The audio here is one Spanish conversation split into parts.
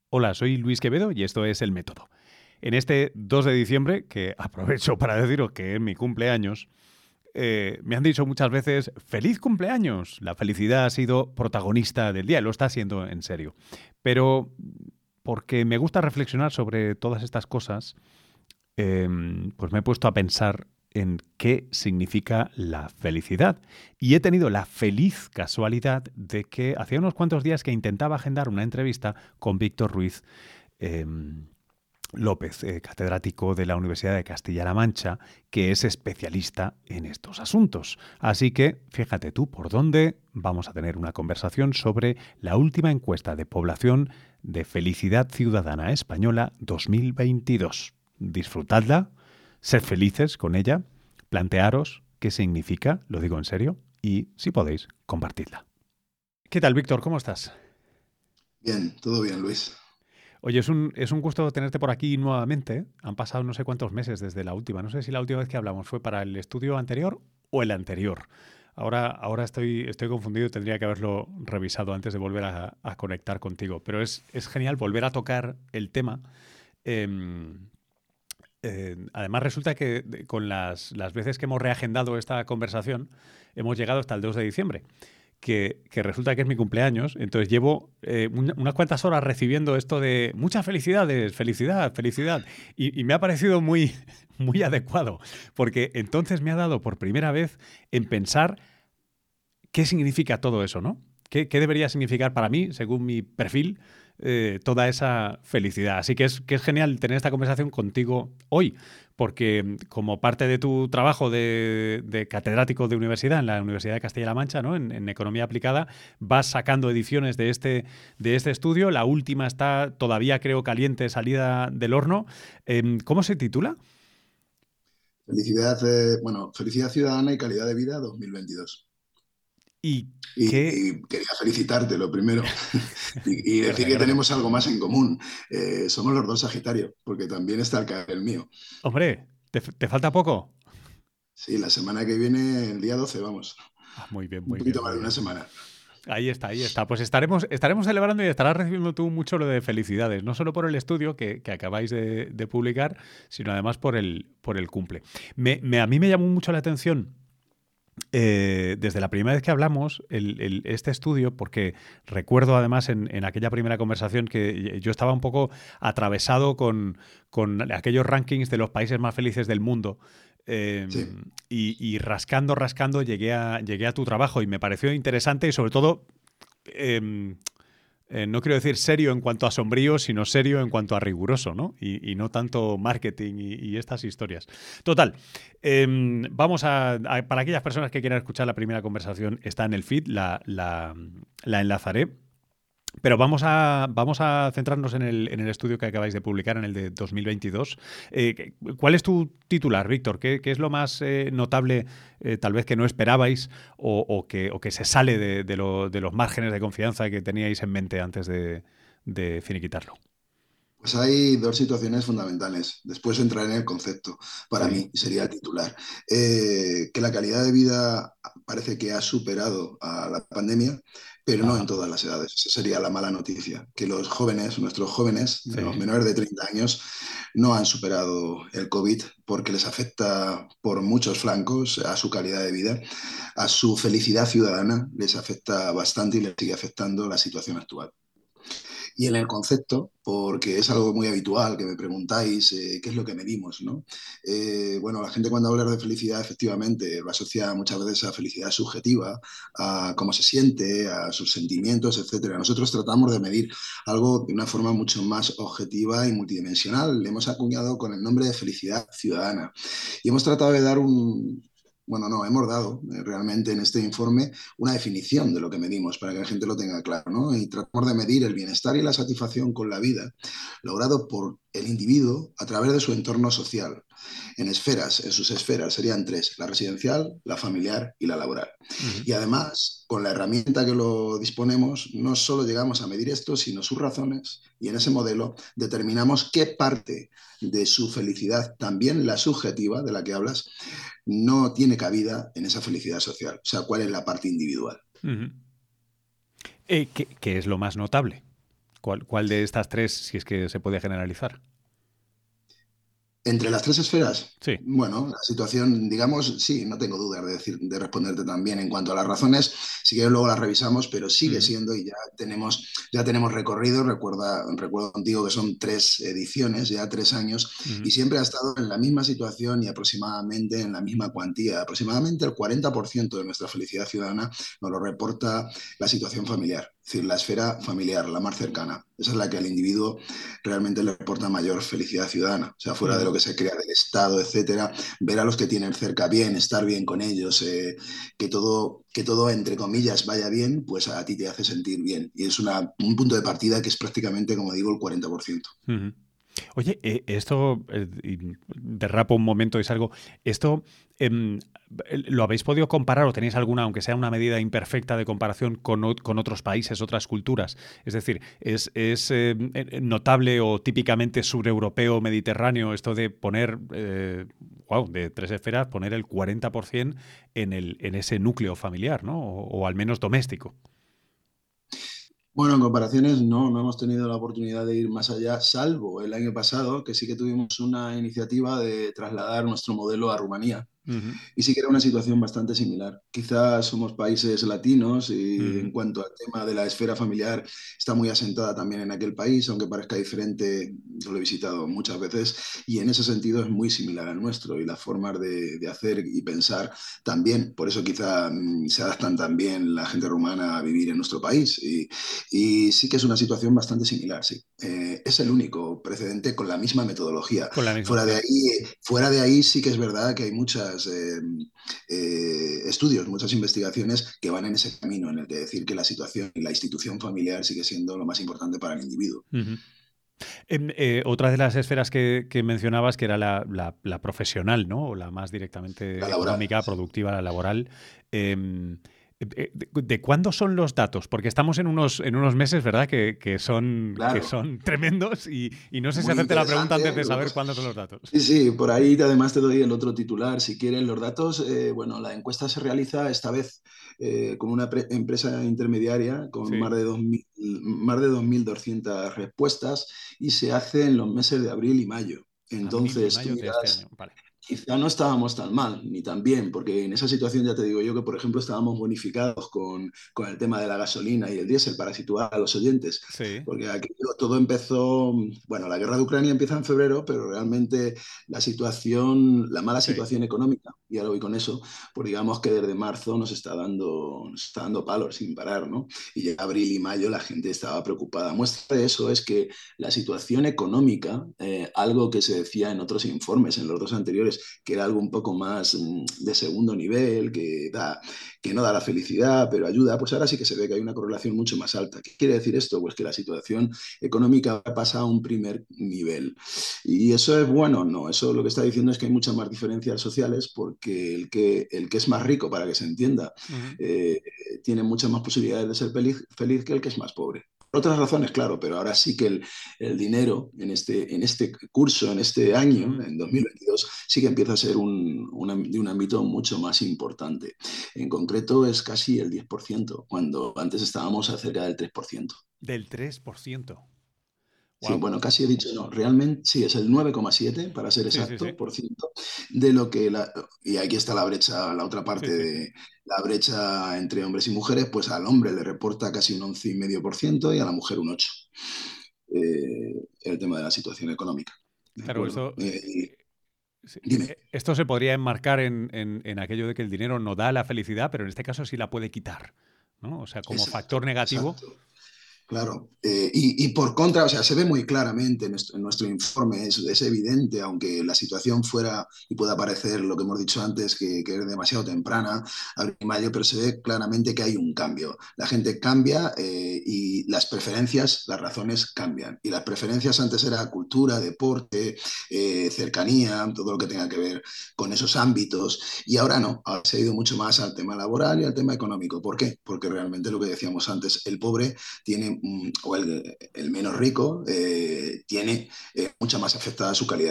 Hola, soy Luis Quevedo y esto es El Método. En este 2 de diciembre, que aprovecho para deciros que es mi cumpleaños, me han dicho muchas veces ¡feliz cumpleaños! La felicidad ha sido protagonista del día, lo está siendo en serio. Pero porque me gusta reflexionar sobre todas estas cosas, pues me he puesto a pensar en qué significa la felicidad. Y he tenido la feliz casualidad de que hacía unos cuantos días que intentaba agendar una entrevista con Víctor Ruiz eh, López, catedrático de la Universidad de Castilla-La Mancha, que es especialista en estos asuntos. Así que, fíjate tú por dónde vamos a tener una conversación sobre la última encuesta de población de Felicidad Ciudadana Española 2022. Disfrutadla, sed felices con ella, plantearos qué significa, lo digo en serio, y si podéis, compartidla. ¿Qué tal, Víctor? ¿Cómo estás? Bien, todo bien, Luis. Oye, es un gusto tenerte por aquí nuevamente. Han pasado no sé cuántos meses desde la última. No sé si la última vez que hablamos fue para el estudio anterior o el anterior. Ahora estoy confundido y tendría que haberlo revisado antes de volver a conectar contigo. Pero es genial volver a tocar el tema. Em, además, resulta que con las veces que hemos reagendado esta conversación, hemos llegado hasta el 2 de diciembre. Que resulta que es mi cumpleaños, entonces llevo unas cuantas horas recibiendo esto de muchas felicidades, felicidad, felicidad, y me ha parecido muy, muy adecuado, porque entonces me ha dado por primera vez en pensar qué significa todo eso, ¿no? ¿Qué debería significar para mí, según mi perfil, toda esa felicidad? Así que es genial tener esta conversación contigo hoy, porque como parte de tu trabajo de catedrático de universidad en la Universidad de Castilla-La Mancha, ¿no? En Economía Aplicada, vas sacando ediciones de este estudio. La última está todavía, creo, caliente, salida del horno. ¿Cómo se titula? Felicidad, Felicidad Ciudadana y Calidad de Vida 2022. ¿Y qué? Y quería felicitarte, lo primero, y decir Gracias, que gracias. tenemos algo más en común. Somos los dos Sagitario, porque también está el mío. Hombre, ¿te falta poco? Sí, la semana que viene, el día 12 vamos. Ah, muy bien, Un muy bien, poquito muy más de una bien. semana. Ahí está, ahí está. Pues estaremos celebrando y estarás recibiendo tú mucho lo de felicidades, no solo por el estudio que acabáis de publicar, sino además por el cumple. A mí me llamó mucho la atención desde la primera vez que hablamos este estudio, porque recuerdo además en aquella primera conversación que yo estaba un poco atravesado con aquellos rankings de los países más felices del mundo. eh, Sí. y rascando, llegué a tu trabajo y me pareció interesante y sobre todo eh, no quiero decir serio en cuanto a sombrío, sino serio en cuanto a riguroso, ¿no? Y no tanto marketing y estas historias. Total, vamos para aquellas personas que quieran escuchar la primera conversación, está en el feed, la enlazaré. Pero vamos a centrarnos en el estudio que acabáis de publicar, en el de 2022. ¿Cuál es tu titular, Víctor? ¿Qué es lo más notable, tal vez que no esperabais o que se sale de los márgenes de confianza que teníais en mente antes de finiquitarlo? Pues hay dos situaciones fundamentales. Después entraré en el concepto. Para Sí. mí sería el titular. Que la calidad de vida parece que ha superado a la pandemia, pero no en Ajá. todas las edades. Esa sería la mala noticia. Que los jóvenes, nuestros jóvenes, los Sí. menores de 30 años, no han superado el COVID porque les afecta por muchos flancos a su calidad de vida, a su felicidad ciudadana, les afecta bastante y les sigue afectando la situación actual. Y en el concepto, porque es algo muy habitual que me preguntáis qué es lo que medimos, ¿no? Bueno, la gente cuando habla de felicidad efectivamente lo asocia muchas veces a felicidad subjetiva, a cómo se siente, a sus sentimientos, etcétera. Nosotros tratamos de medir algo de una forma mucho más objetiva y multidimensional. Le hemos acuñado con el nombre de felicidad ciudadana y hemos tratado de dar hemos dado realmente en este informe una definición de lo que medimos para que la gente lo tenga claro, ¿no? Y tratamos de medir el bienestar y la satisfacción con la vida logrado por el individuo a través de su entorno social, en sus esferas, serían tres: la residencial, la familiar y la laboral. Ujú. Y además, con la herramienta que lo disponemos, no solo llegamos a medir esto, sino sus razones, y en ese modelo determinamos qué parte de su felicidad, también la subjetiva de la que hablas, no tiene cabida en esa felicidad social. O sea, cuál es la parte individual. Ujú. ¿Qué es lo más notable? ¿Cuál de estas tres, si es que se puede generalizar? Entre las tres esferas, Sí. bueno, la situación, digamos, sí, no tengo dudas de responderte también en cuanto a las razones. Si quieres luego las revisamos, pero sigue Ujú, siendo y ya tenemos recorrido. Recuerdo contigo que son 3 ediciones, ya 3 años, ujú, y siempre ha estado en la misma situación y aproximadamente en la misma cuantía. Aproximadamente el 40% de nuestra felicidad ciudadana nos lo reporta la situación familiar, es decir, la esfera familiar, la más cercana. Esa es la que al individuo realmente le reporta mayor felicidad ciudadana, o sea, fuera de ujú. lo que se crea del Estado, etcétera, ver a los que tienen cerca bien, estar bien con ellos, que todo, entre comillas, vaya bien, pues a ti te hace sentir bien. Y es un punto de partida que es prácticamente, como digo, el 40%. Ujú. Oye, esto, y derrapo un momento y salgo. Esto, em, ¿lo habéis podido comparar o tenéis alguna, aunque sea una medida imperfecta de comparación con otros países, otras culturas? Es decir, ¿es notable o típicamente sureuropeo, mediterráneo, esto de poner, wow, de tres esferas, poner el 40% en ese núcleo familiar, ¿no? O al menos doméstico. Bueno, en comparaciones no hemos tenido la oportunidad de ir más allá, salvo el año pasado, que sí que tuvimos una iniciativa de trasladar nuestro modelo a Rumanía. Ujú, Y sí que era una situación bastante similar. Quizás somos países latinos y ujú, en cuanto al tema de la esfera familiar está muy asentada también en aquel país, aunque parezca diferente, yo lo he visitado muchas veces y en ese sentido es muy similar al nuestro y las formas de hacer y pensar también. Por eso quizá se adaptan también la gente rumana a vivir en nuestro país y sí que es una situación bastante similar, sí. Es el único precedente con la misma metodología. con la misma, Fuera de claro. ahí, fuera de ahí sí que es verdad que hay muchas estudios, muchas investigaciones que van en ese camino, en el de decir que la situación y la institución familiar sigue siendo lo más importante para el individuo. Ujú. Otra de las esferas que mencionabas, que era la profesional, ¿no? O la más La directamente laboral. económica, productiva, la laboral. em, ¿De cuándo son los datos? Porque estamos en unos meses, ¿verdad? Que Claro, son tremendos y no sé si muy hacerte la pregunta antes interesante. de saber cuándo son los datos. Sí, sí, por ahí además te doy el otro titular. Si quieren los datos, bueno, la encuesta se realiza esta vez con una empresa intermediaria con Sí, más de 2.200 respuestas y se hace en los meses de abril y mayo. abril y Entonces, tú mayo de este miras. año. Vale. Quizá no estábamos tan mal, ni tan bien, porque en esa situación ya te digo yo que, por ejemplo, estábamos bonificados con el tema de la gasolina y el diésel para situar a los oyentes, Sí, porque aquí todo empezó, bueno, la guerra de Ucrania empieza en febrero, pero realmente la mala sí. situación económica, y ahora voy con eso, pues digamos que desde marzo nos está dando palos sin parar, ¿no? Y ya abril y mayo la gente estaba preocupada. Muestra de eso es que la situación económica, algo que se decía en otros informes, en los dos anteriores, que era algo un poco más de segundo nivel, que no da la felicidad, pero ayuda, pues ahora sí que se ve que hay una correlación mucho más alta. ¿Qué quiere decir esto? Pues que la situación económica pasa a un primer nivel. ¿Y eso es bueno? No, eso lo que está diciendo es que hay muchas más diferencias sociales porque el que es más rico, para que se entienda, Ujú, eh, tiene muchas más posibilidades de ser feliz que el que es más pobre. Por otras razones, claro, pero ahora sí que el dinero en este curso, en este año, ujú. en 2022, sí que empieza a ser de un ámbito mucho más importante. En concreto es casi el 10%, cuando antes estábamos a cerca del 3%. Del 3%. Sí, Wow. bueno, casi he dicho no, realmente sí, es el 9,7 para ser Sí, sí, sí. exacto, por ciento, de lo que y aquí está la brecha, la otra Sí, parte sí, sí. de la brecha entre hombres y mujeres, pues al hombre le reporta casi un 11,5% y a la mujer un 8%. El tema de la situación económica, ¿de Claro, acuerdo? esto, sí, Dime. esto se podría enmarcar en aquello de que el dinero no da la felicidad, pero en este caso sí la puede quitar, ¿no? O sea, como factor Exacto, negativo. exacto. Claro, y por contra, o sea, se ve muy claramente en nuestro informe, es evidente, aunque la situación fuera y pueda parecer lo que hemos dicho antes, que es demasiado temprana, abril y mayo, pero se ve claramente que hay un cambio. La gente cambia y las preferencias, las razones cambian. Y las preferencias antes era cultura, deporte, cercanía, todo lo que tenga que ver con esos ámbitos, y ahora no, ahora se ha ido mucho más al tema laboral y al tema económico. ¿Por qué? Porque realmente lo que decíamos antes, el pobre tiene, o el menos rico, tiene mucha más afectada su calidad de vida.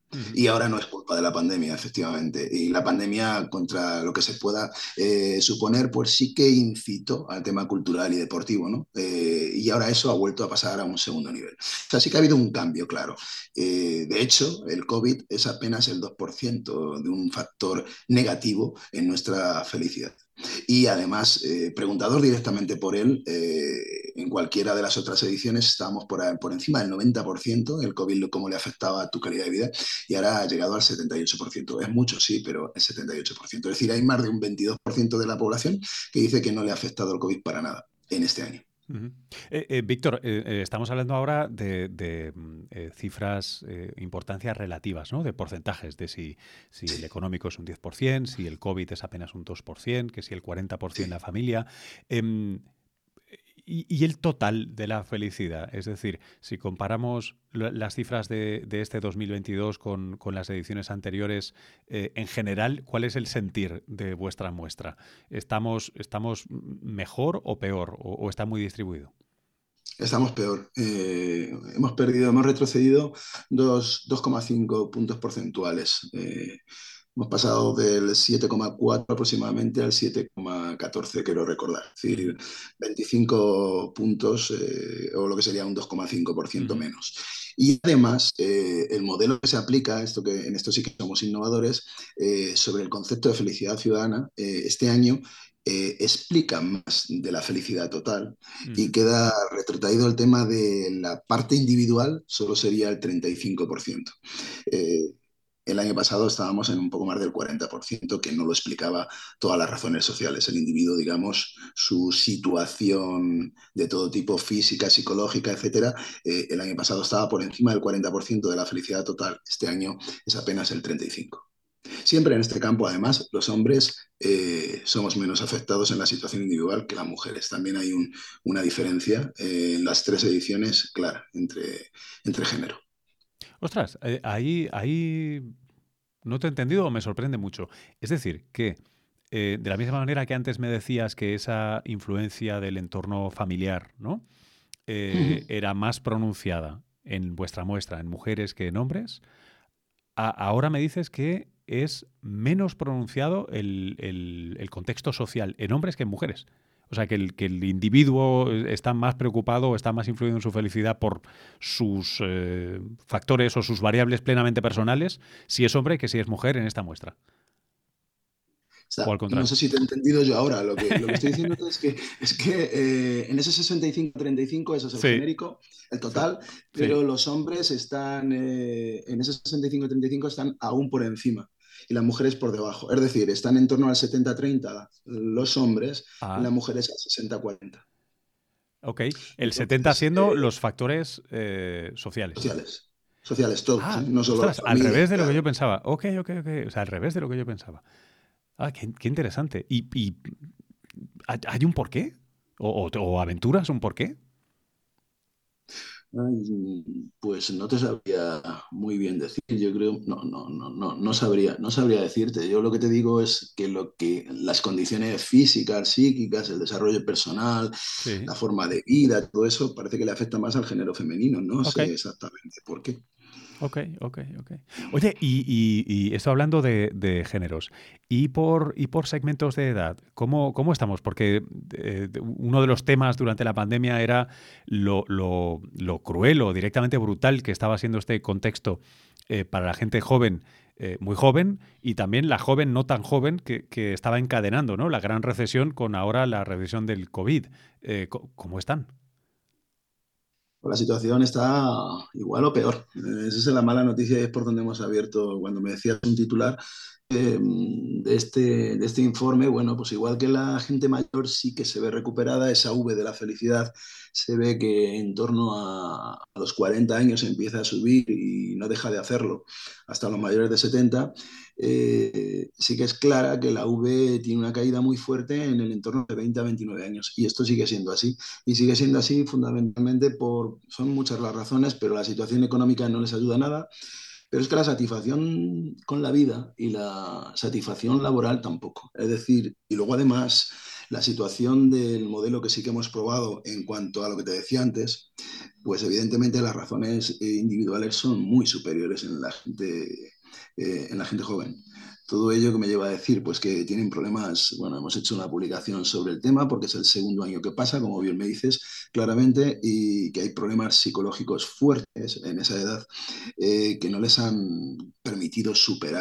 Ujú. Y ahora no es culpa de la pandemia, efectivamente. Y la pandemia, contra lo que se pueda suponer, pues sí que incitó al tema cultural y deportivo, ¿no? Y ahora eso ha vuelto a pasar a un segundo nivel. O sea, sí que ha habido un cambio, claro. De hecho, el COVID es apenas el 2% de un factor negativo en nuestra felicidad. Y además, preguntados directamente por él, en cualquiera de las otras ediciones estábamos por encima del 90%, el COVID, cómo le afectaba a tu calidad de vida, y ahora ha llegado al 78%. Es mucho, sí, pero el 78%. Es decir, hay más de un 22% de la población que dice que no le ha afectado el COVID para nada en este año. Ujú. Víctor, estamos hablando ahora de cifras, importancias relativas, ¿no? De porcentajes, de si el económico es un 10%, si el COVID es apenas un 2%, que si el 40% la Sí. familia. Em, y el total de la felicidad, es decir, si comparamos las cifras de este 2022 con las ediciones anteriores, en general, ¿cuál es el sentir de vuestra muestra? ¿Estamos mejor o peor o está muy distribuido? Estamos peor. Hemos retrocedido 2,5 puntos porcentuales. Hemos pasado del 7,4 aproximadamente al 7,14, quiero recordar. Es Ujú, decir, 25 puntos o lo que sería un 2,5% ujú, menos. Y además, el modelo que se aplica, en esto sí que somos innovadores, sobre el concepto de felicidad ciudadana, este año explica más de la felicidad total y ujú. queda retrotraído el tema de la parte individual, solo sería el 35%. Eh, el año pasado estábamos en un poco más del 40%, que no lo explicaba todas las razones sociales. El individuo, digamos, su situación de todo tipo, física, psicológica, etcétera, el año pasado estaba por encima del 40% de la felicidad total. Este año es apenas el 35%. Siempre en este campo, además, los hombres somos menos afectados en la situación individual que las mujeres. También hay una diferencia en las tres ediciones, clara, entre género. Ostras, ahí no te he entendido o me sorprende mucho. Es decir, que de la misma manera que antes me decías que esa influencia del entorno familiar, ¿no? Era más pronunciada en vuestra muestra en mujeres que en hombres, ahora me dices que es menos pronunciado el contexto social en hombres que en mujeres. O sea, que el individuo está más preocupado o está más influido en su felicidad por sus factores o sus variables plenamente personales, si es hombre que si es mujer en esta muestra. O al No contrario. sé si te he entendido yo ahora. Lo que estoy diciendo es que en ese 65-35, eso es el Sí, genérico, el sí, total, sí. pero los hombres están, en ese 65-35 están aún por encima y las mujeres por debajo. Es decir, están en torno al 70-30 los hombres y Ah, las mujeres al 60-40. ok. El 70 Entonces, siendo los factores sociales. sociales, sociales todos, ¿eh? Ah, No solo la ostras, al familia, revés de lo que claro. yo pensaba. Ok, ok, ok. O sea, al revés de lo que yo pensaba. Ah, qué interesante. ¿Y hay un porqué? ¿O aventuras un porqué? Ay, pues no te sabría muy bien decir, yo creo, no sabría decirte. Yo lo que te digo es que las condiciones físicas, psíquicas, el desarrollo personal, Sí. la forma de vida, todo eso parece que le afecta más al género femenino. No Ok, sé exactamente por qué. ok, ok, ok. Oye, y esto hablando de géneros, y por segmentos de edad, ¿cómo estamos? Porque uno de los temas durante la pandemia era lo cruel o directamente brutal que estaba siendo este contexto para la gente joven, muy joven, y también la joven no tan joven que estaba encadenando, ¿no? La gran recesión con ahora la recesión del COVID. ¿Cómo están? La situación está igual o peor. Esa es la mala noticia y es por donde hemos abierto. Cuando me decías un titular de este informe, bueno, pues igual que la gente mayor sí que se ve recuperada, esa V de la felicidad se ve que en torno a los 40 años empieza a subir y no deja de hacerlo hasta los mayores de 70. Sí que es clara que la V tiene una caída muy fuerte en el entorno de 20 a 29 años y esto sigue siendo así. Y sigue siendo así fundamentalmente son muchas las razones, pero la situación económica no les ayuda nada. Pero es que la satisfacción con la vida y la satisfacción laboral tampoco. Es decir, y luego además La situación del modelo que sí que hemos probado en cuanto a lo que te decía antes, pues evidentemente las razones individuales son muy superiores en la gente joven. Todo ello que me lleva a decir, pues que tienen problemas, bueno, hemos hecho una publicación sobre el tema porque es el segundo año que pasa, como bien me dices claramente, y que hay problemas psicológicos fuertes en esa edad que no les han permitido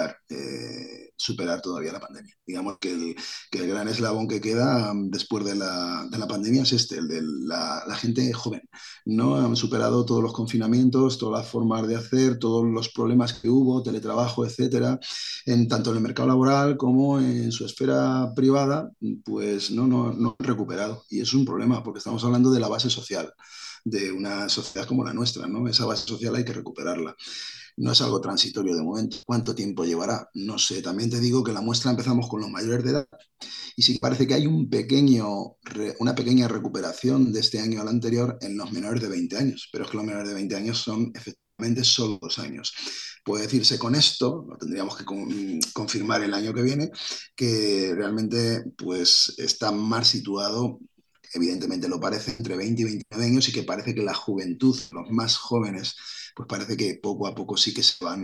superar todavía la pandemia. Digamos que el gran eslabón que queda después de la pandemia es este, el de la gente joven. No han superado todos los confinamientos, todas las formas de hacer, todos los problemas que hubo, teletrabajo, etcétera, tanto en el mercado laboral como en su esfera privada, pues no han recuperado. Y es un problema porque estamos hablando de la base social de una sociedad como la nuestra, ¿no? Esa base social hay que recuperarla. No es algo transitorio de momento. ¿Cuánto tiempo llevará? No sé. También te digo que la muestra empezamos con los mayores de edad y sí que parece que hay una pequeña recuperación de este año al anterior en los menores de 20 años, pero es que los menores de 20 años son efectivamente solo 2 años. Puede decirse con esto, lo tendríamos que confirmar el año que viene, que realmente pues está más situado, evidentemente lo parece, entre 20 y 29 años y que parece que la juventud, los más jóvenes, pues parece que poco a poco sí que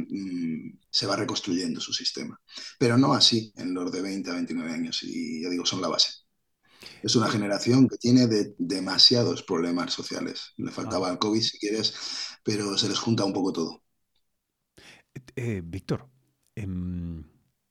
se va reconstruyendo su sistema. Pero no así en los de 20 a 29 años, y ya digo, son la base. Es una Eh, generación que tiene demasiados problemas sociales. Le ah, faltaba el COVID, si quieres, pero se les junta un poco todo. Víctor, em,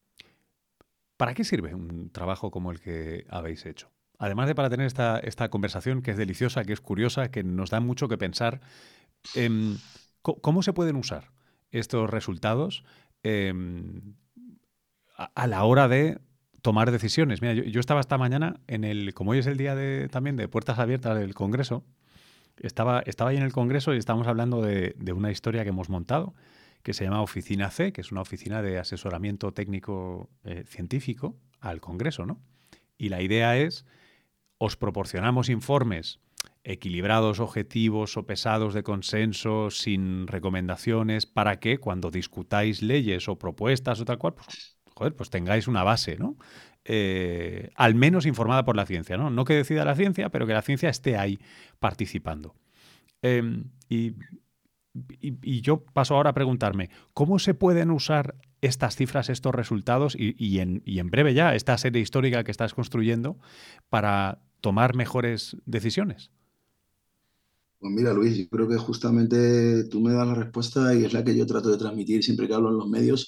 ¿para qué sirve un trabajo como el que habéis hecho? Además de para tener esta conversación que es deliciosa, que es curiosa, que nos da mucho que pensar, em, ¿cómo se pueden usar estos resultados em, a la hora de tomar decisiones? Mira, yo estaba esta mañana como hoy es el día también de puertas abiertas del Congreso, estaba ahí en el Congreso y estábamos hablando de una historia que hemos montado que se llama Oficina C, que es una oficina de asesoramiento técnico científico al Congreso, ¿no? Y la idea es, os proporcionamos informes equilibrados, objetivos, sopesados de consenso, sin recomendaciones, para que cuando discutáis leyes o propuestas o tal cual, pues, joder, pues tengáis una base, ¿no? Al menos informada por la ciencia, ¿no? No que decida la ciencia, pero que la ciencia esté ahí participando. Y yo paso ahora a preguntarme, ¿cómo se pueden usar estas cifras, estos resultados y en breve ya esta serie histórica que estás construyendo para tomar mejores decisiones? Pues mira, Luis, yo creo que justamente tú me das la respuesta y es la que yo trato de transmitir siempre que hablo en los medios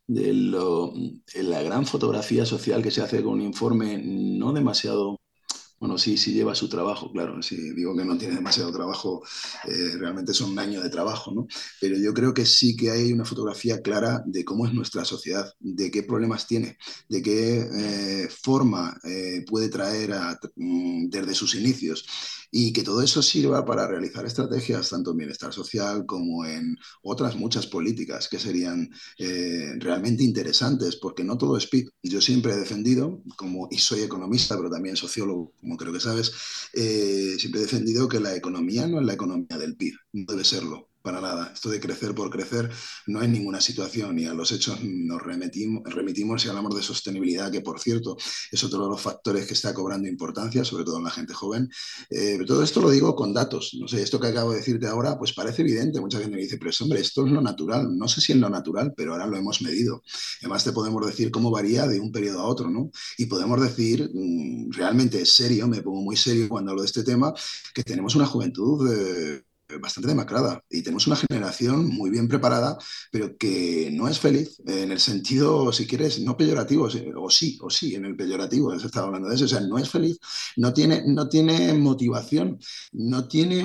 de la gran fotografía social que se hace con un informe no demasiado. Bueno, sí, sí lleva su trabajo, claro. Si digo que no tiene demasiado trabajo, realmente son un año de trabajo, ¿no? Pero yo creo que sí que hay una fotografía clara de cómo es nuestra sociedad, de qué problemas tiene, de qué forma puede traer desde sus inicios y que todo eso sirva para realizar estrategias tanto en bienestar social como en otras muchas políticas que serían realmente interesantes, porque no todo es PIB. Yo siempre he defendido, y soy economista, pero también sociólogo, como creo que sabes, siempre he defendido que la economía no es la economía del PIB, no debe serlo. Para nada. Esto de crecer por crecer no es ninguna situación y a los hechos nos remitimos y hablamos de sostenibilidad, que por cierto es otro de los factores que está cobrando importancia, sobre todo en la gente joven. Pero todo esto lo digo con datos. No sé, esto que acabo de decirte ahora, pues parece evidente. Mucha gente me dice, pero hombre, esto es lo natural. No sé si es lo natural, pero ahora lo hemos medido. Además, te podemos decir cómo varía de un periodo a otro, ¿no? Y podemos decir, realmente serio, me pongo muy serio cuando hablo de este tema, que tenemos una juventud bastante demacrada y tenemos una generación muy bien preparada, pero que no es feliz en el sentido, si quieres, no peyorativo, o sí, en el peyorativo, se estaba hablando de eso, o sea, no es feliz, no tiene motivación, no tiene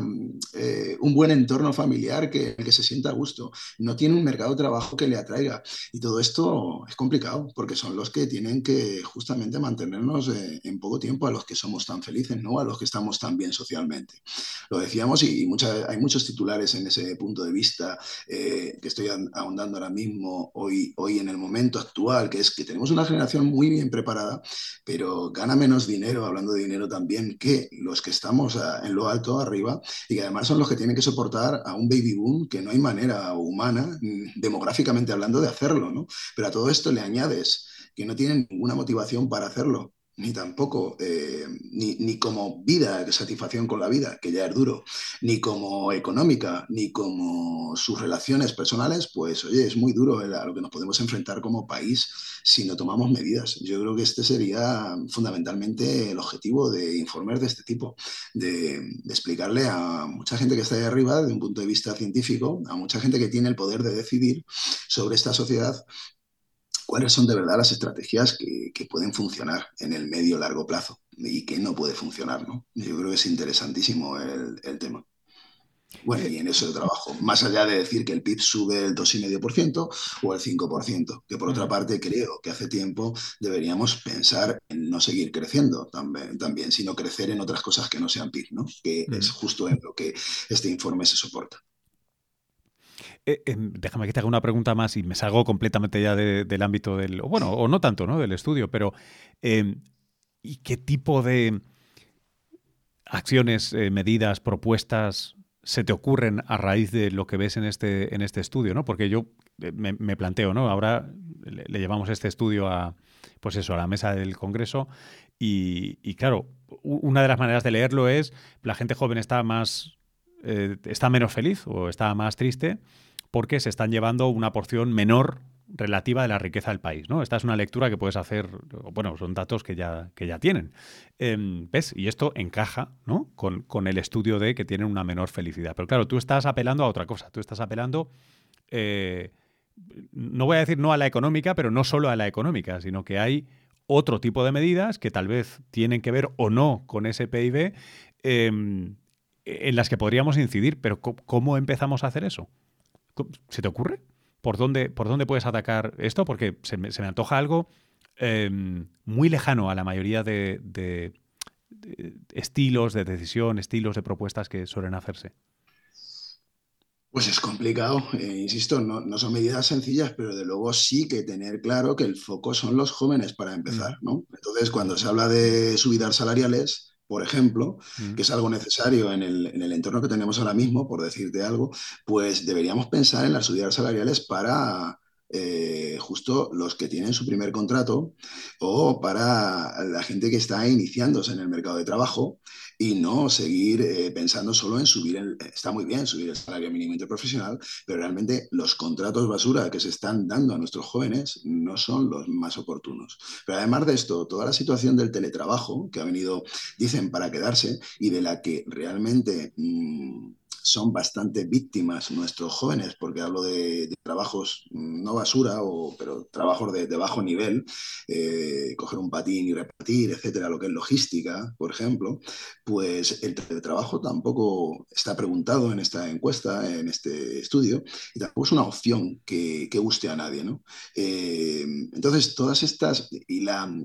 un buen entorno familiar en el que se sienta a gusto, no tiene un mercado de trabajo que le atraiga y todo esto es complicado porque son los que tienen que justamente mantenernos en poco tiempo a los que somos tan felices, ¿no? A los que estamos tan bien socialmente. Lo decíamos y hay muchos titulares en ese punto de vista que estoy ahondando ahora mismo, hoy en el momento actual, que es que tenemos una generación muy bien preparada, pero gana menos dinero, hablando de dinero también, que los que estamos en lo alto, arriba, y que además son los que tienen que soportar a un baby boom que no hay manera humana, demográficamente hablando, de hacerlo, ¿no? Pero a todo esto le añades que no tienen ninguna motivación para hacerlo, ni tampoco, ni como vida, de satisfacción con la vida, que ya es duro, ni como económica, ni como sus relaciones personales, pues oye, es muy duro a lo que nos podemos enfrentar como país si no tomamos medidas. Yo creo que este sería fundamentalmente el objetivo de informes de este tipo, de explicarle a mucha gente que está ahí arriba, desde un punto de vista científico, a mucha gente que tiene el poder de decidir sobre esta sociedad, cuáles son de verdad las estrategias que pueden funcionar en el medio largo plazo y que no puede funcionar, ¿no? Yo creo que es interesantísimo el tema. Bueno, Eh, y en eso de trabajo, más allá de decir que el PIB sube el 2,5% o el 5%, que por otra ujú, parte creo que hace tiempo deberíamos pensar en no seguir creciendo también, sino crecer en otras cosas que no sean PIB, ¿no? Que es ujú. justo en lo que este informe se soporta. Déjame que te haga una pregunta más y me salgo completamente ya del ámbito del, o bueno, o no tanto, ¿no? Del estudio, pero em, ¿y qué tipo de acciones, medidas, propuestas se te ocurren a raíz de lo que ves en este estudio, ¿no? Porque yo me planteo, ¿no? Ahora le llevamos este estudio a, pues eso, a la mesa del Congreso y claro, una de las maneras de leerlo es la gente joven está más, está menos feliz o está más triste porque se están llevando una porción menor relativa de la riqueza del país, ¿no? Esta es una lectura que puedes hacer, bueno, son datos que ya tienen. ¿Ves? Y esto encaja, ¿no? Con el estudio de que tienen una menor felicidad. Pero claro, tú estás apelando a otra cosa. Tú estás apelando, eh, no voy a decir no a la económica, pero no solo a la económica, sino que hay otro tipo de medidas que tal vez tienen que ver o no con ese PIB, en las que podríamos incidir. Pero ¿cómo empezamos a hacer eso? ¿Se te ocurre? Por dónde puedes atacar esto? Porque se me antoja algo muy lejano a la mayoría de estilos de decisión, estilos de propuestas que suelen hacerse. Pues es complicado, insisto, no son medidas sencillas, pero de luego sí que tener claro que el foco son los jóvenes para Mm, empezar, ¿no? Entonces, cuando se ujú, habla de subidas salariales, por ejemplo, mm, que es algo necesario en el entorno que tenemos ahora mismo, por decirte algo, pues deberíamos pensar en las subidas salariales para justo los que tienen su primer contrato o para la gente que está iniciándose en el mercado de trabajo y no seguir pensando solo en subir, está muy bien subir el salario mínimo interprofesional, pero realmente los contratos basura que se están dando a nuestros jóvenes no son los más oportunos. Pero además de esto, toda la situación del teletrabajo que ha venido, dicen, para quedarse y de la que realmente son bastante víctimas nuestros jóvenes, porque hablo de trabajos no basura, pero trabajos de bajo nivel, coger un patín y repartir, etcétera, lo que es logística, por ejemplo, pues el teletrabajo tampoco está preguntado en esta encuesta, en este estudio, y tampoco es una opción que guste a nadie, ¿no? Entonces, todas estas, y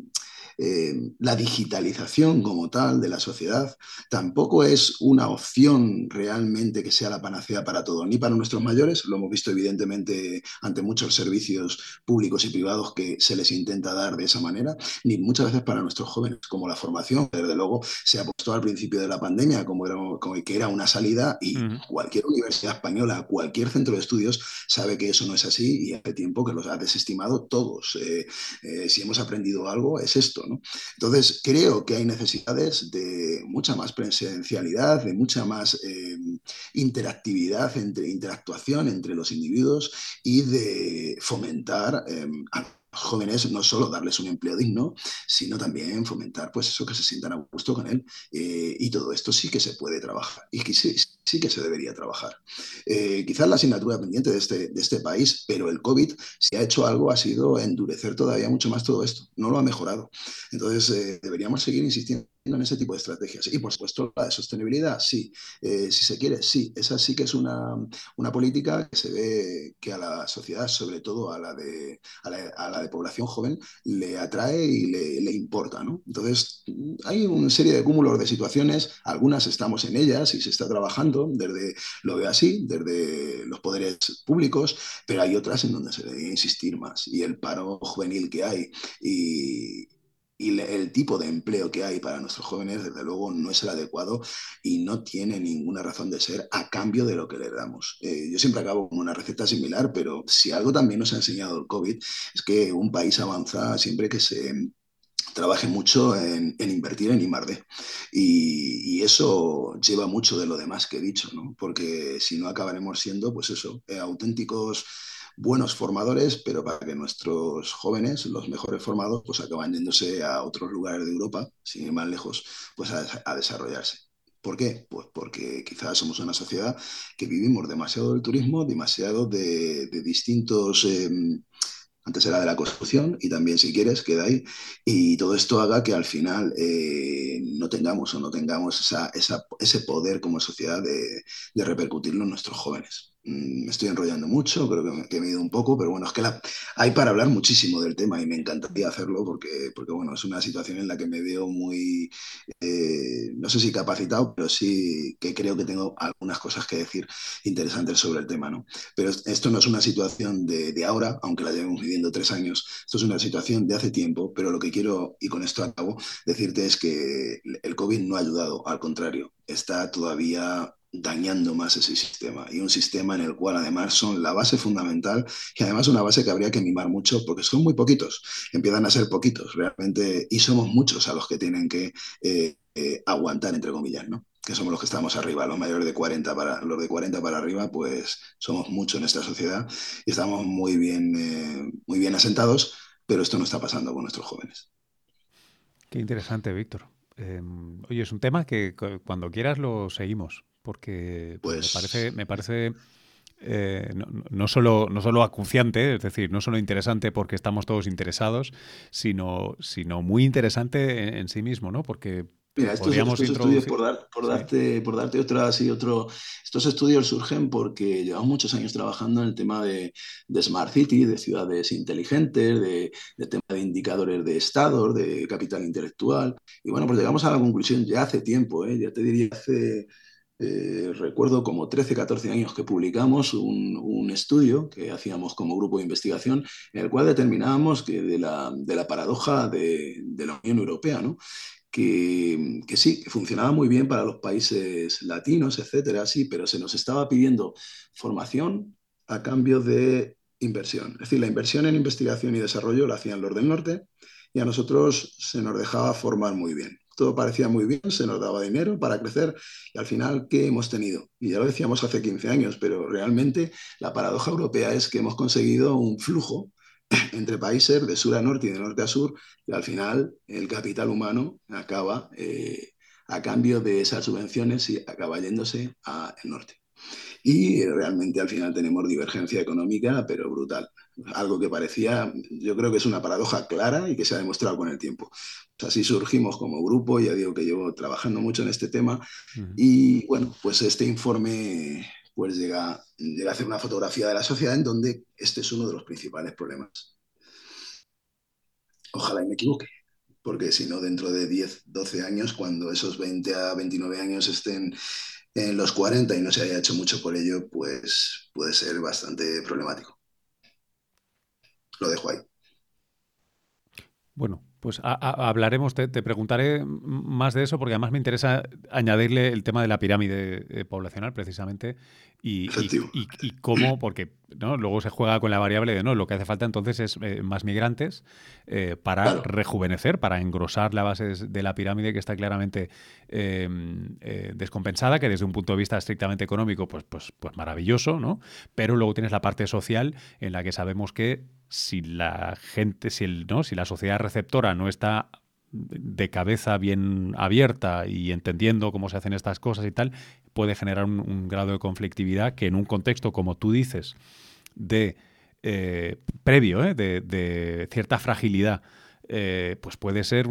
la digitalización como tal de la sociedad tampoco es una opción realmente que sea la panacea para todo, ni para nuestros mayores, lo hemos visto evidentemente ante muchos servicios públicos y privados que se les intenta dar de esa manera, ni muchas veces para nuestros jóvenes, como la formación, desde luego se ha puesto al principio de la pandemia como que era una salida y mm, cualquier universidad española, cualquier centro de estudios sabe que eso no es así y hace tiempo que los ha desestimado todos. Si hemos aprendido algo es esto, ¿no? Entonces creo que hay necesidades de mucha más presencialidad, de mucha más interactividad, interactuación entre los individuos y de fomentar a jóvenes no solo darles un empleo digno, sino también fomentar pues eso que se sientan a gusto con él. Y todo esto sí que se puede trabajar y que sí que se debería trabajar. Quizás la asignatura pendiente de este país, pero el COVID, si ha hecho algo, ha sido endurecer todavía mucho más todo esto. No lo ha mejorado. Entonces, deberíamos seguir insistiendo en ese tipo de estrategias. Y, por supuesto, la de sostenibilidad, sí. Si se quiere, sí. Esa sí que es una política que se ve que a la sociedad, sobre todo a la de población joven, le atrae y le importa, ¿no? Entonces, hay una serie de cúmulos de situaciones, algunas estamos en ellas y se está trabajando desde, lo veo así, desde los poderes públicos, pero hay otras en donde se debe insistir más. Y el paro juvenil que hay y, el tipo de empleo que hay para nuestros jóvenes, desde luego, no es el adecuado y no tiene ninguna razón de ser a cambio de lo que les damos. Yo siempre acabo con una receta similar, pero si algo también nos ha enseñado el COVID es que un país avanza siempre que se trabaje mucho en invertir en I+D. Y eso lleva mucho de lo demás que he dicho, ¿no? Porque si no acabaremos siendo, pues eso, auténticos buenos formadores, pero para que nuestros jóvenes, los mejores formados, pues acaban yéndose a otros lugares de Europa, sin ir más lejos, pues a desarrollarse. ¿Por qué? Pues porque quizás somos una sociedad que vivimos demasiado del turismo, demasiado de distintos antes era de la construcción y también, si quieres, queda ahí. Y todo esto haga que al final no tengamos o no tengamos ese poder como sociedad de repercutirlo en nuestros jóvenes. Me estoy enrollando mucho, creo que me he ido un poco, pero bueno, es que hay para hablar muchísimo del tema y me encantaría hacerlo porque bueno, es una situación en la que me veo muy, no sé si capacitado, pero sí que creo que tengo algunas cosas que decir interesantes sobre el tema, ¿no? Pero esto no es una situación de ahora, aunque la llevemos viviendo 3 años, esto es una situación de hace tiempo, pero lo que quiero, y con esto acabo, decirte es que el COVID no ha ayudado, al contrario, está todavía dañando más ese sistema y un sistema en el cual además son la base fundamental y además una base que habría que mimar mucho porque son muy poquitos, empiezan a ser poquitos realmente y somos muchos a los que tienen que aguantar, entre comillas, ¿no? Que somos los que estamos arriba, los mayores de 40 los de 40 para arriba, pues somos muchos en esta sociedad y estamos muy bien asentados, pero esto no está pasando con nuestros jóvenes. Qué interesante, Víctor. Oye, es un tema que cuando quieras lo seguimos, porque Pues me parece no solo acuciante, es decir, no solo interesante porque estamos todos interesados, sino muy interesante en sí mismo, ¿no? Porque mira, podríamos estos estudios, introducir... Sí. por darte otra, así, estos estudios surgen porque llevamos muchos años trabajando en el tema de Smart City, de ciudades inteligentes, de tema de indicadores de estados, de capital intelectual. Y bueno, pues llegamos a la conclusión ya hace tiempo, ya te diría recuerdo como 13, 14 años que publicamos un estudio que hacíamos como grupo de investigación en el cual determinábamos que de la paradoja de la Unión Europea, ¿no? Que sí, que funcionaba muy bien para los países latinos, etcétera, sí, pero se nos estaba pidiendo formación a cambio de inversión. Es decir, la inversión en investigación y desarrollo la hacían los del norte y a nosotros se nos dejaba formar muy bien. Todo parecía muy bien, se nos daba dinero para crecer y al final, ¿qué hemos tenido? Y ya lo decíamos hace 15 años, pero realmente la paradoja europea es que hemos conseguido un flujo entre países de sur a norte y de norte a sur, y al final el capital humano acaba, a cambio de esas subvenciones, y acaba yéndose al norte. Y realmente al final tenemos divergencia económica, pero brutal. Algo que parecía, yo creo que es una paradoja clara y que se ha demostrado con el tiempo. Pues así surgimos como grupo, ya digo que llevo trabajando mucho en este tema Ujú. y bueno, pues este informe pues llega a hacer una fotografía de la sociedad en donde este es uno de los principales problemas. Ojalá y me equivoque, porque si no, dentro de 10 12 años, cuando esos 20 a 29 años estén en los 40 y no se haya hecho mucho por ello, pues puede ser bastante problemático. Lo dejo ahí. Bueno, pues hablaremos, te preguntaré más de eso porque además me interesa añadirle el tema de la pirámide poblacional precisamente Efectivo. y cómo, porque ¿no? Luego se juega con la variable de no, lo que hace falta entonces es más migrantes para Claro. rejuvenecer, para engrosar la base de la pirámide que está claramente descompensada, que desde un punto de vista estrictamente económico pues maravilloso, ¿no? Pero luego tienes la parte social en la que sabemos que si la gente, si la sociedad receptora no está de cabeza bien abierta y entendiendo cómo se hacen estas cosas y tal, puede generar un grado de conflictividad que en un contexto, como tú dices, de previo, de cierta fragilidad, pues puede ser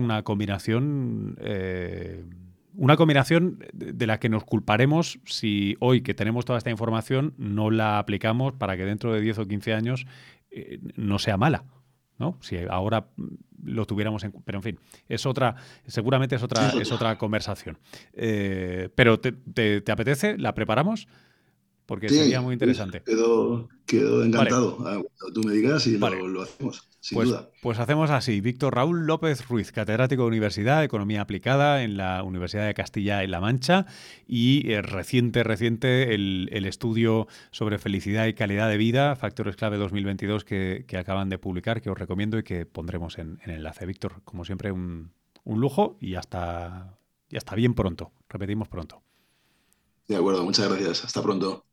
una combinación de la que nos culparemos si hoy que tenemos toda esta información no la aplicamos para que dentro de 10 o 15 años no sea mala, ¿no? Si ahora lo tuviéramos en... Pero en fin, seguramente Sí, es otra conversación. Pero ¿te apetece? ¿La preparamos? porque Sí, sería muy Luis, interesante. quedo Vale, encantado. Cuando tú me digas y vale. lo hacemos, sin Pues, duda. pues hacemos así. Víctor Raúl López Ruiz, catedrático de Universidad, Economía Aplicada en la Universidad de Castilla-La Mancha y reciente el estudio sobre felicidad y calidad de vida, Factores Clave 2022 que acaban de publicar, que os recomiendo y que pondremos en enlace. Víctor, como siempre, un lujo y hasta bien pronto. Repetimos pronto. De acuerdo, muchas gracias. Hasta pronto.